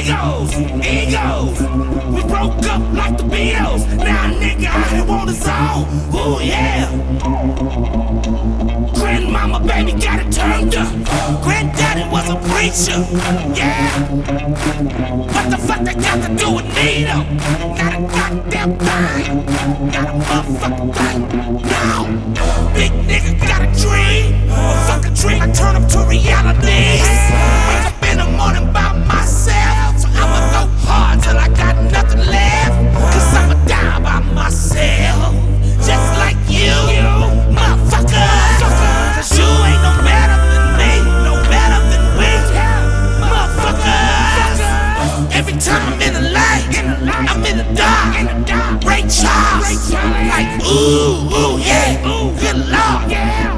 egos. We broke up like the Beatles. Now nigga out here on his own. Ooh yeah. Grandmama baby got it turned up. Granddaddy was a preacher. Yeah. What the fuck they got to do with me though? Not a goddamn thing. Not a motherfucking thing. No. Big nigga got a dream. A fucking dream I turn up to reality. Wake up in the morning by myself. So I'ma go hard till I got nothing left. Cause I'ma die by myself. Just like you, motherfucker. Cause you ain't no better than me. No better than we, motherfuckers. Every time I'm in the light, I'm in the dark. Ray Charles, like ooh yeah, good lord.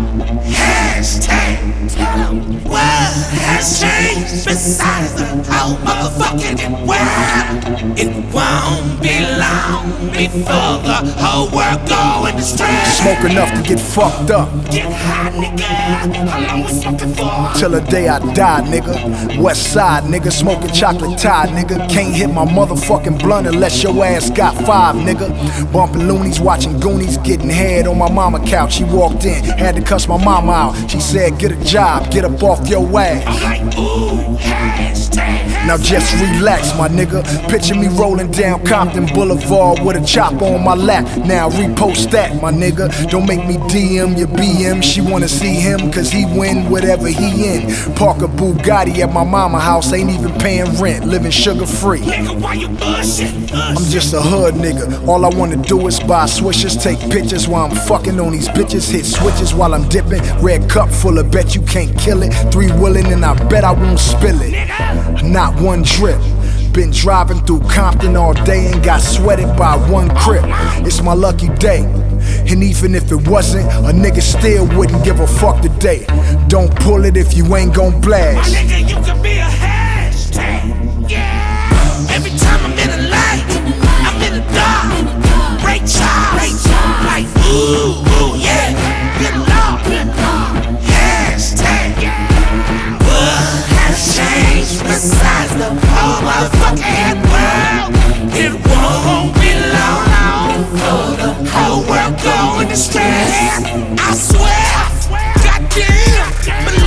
Hashtag, what has changed besides the whole motherfucking world? It won't be long before the whole world go into stress. Smoke enough to get fucked up. Get high, nigga. How long we smoking for? Till the day I die, nigga. West side, nigga. Smoking chocolate tie, nigga. Can't hit my motherfucking blunt unless your ass got five, nigga. Bumping loonies, watching Goonies, getting head on my mama couch. She walked in, had to cuss my mama out. She said, get a job, get up off your ass. I'm like, ooh, hashtag. Now just relax, my nigga. Picture me rolling down Compton Boulevard with a chopper on my lap. Now repost that, my nigga. Don't make me DM your BM. She wanna see him cause he win whatever he in. Park a Bugatti at my mama house, ain't even paying rent, living sugar free. Nigga, why you bullshit? I'm just a hood nigga. All I wanna do is buy swishers, take pictures while I'm fucking on these bitches, hit switches while I'm dipping. Red cup full of bet you can't kill it. 3 willing and I bet I won't spill it. Not one drip. Been driving through Compton all day and got sweated by one crip. It's my lucky day. And even if it wasn't, a nigga still wouldn't give a fuck today. Don't pull it if you ain't gon' blast. My nigga, you can be a hashtag. Yeah. Every time I'm in the light, I'm in the dark. Ray Charles, like ooh yeah, good lord. Hashtag. What has changed besides the whole motherfucking world? It won't be long before the whole world go into stress. I swear, goddamn,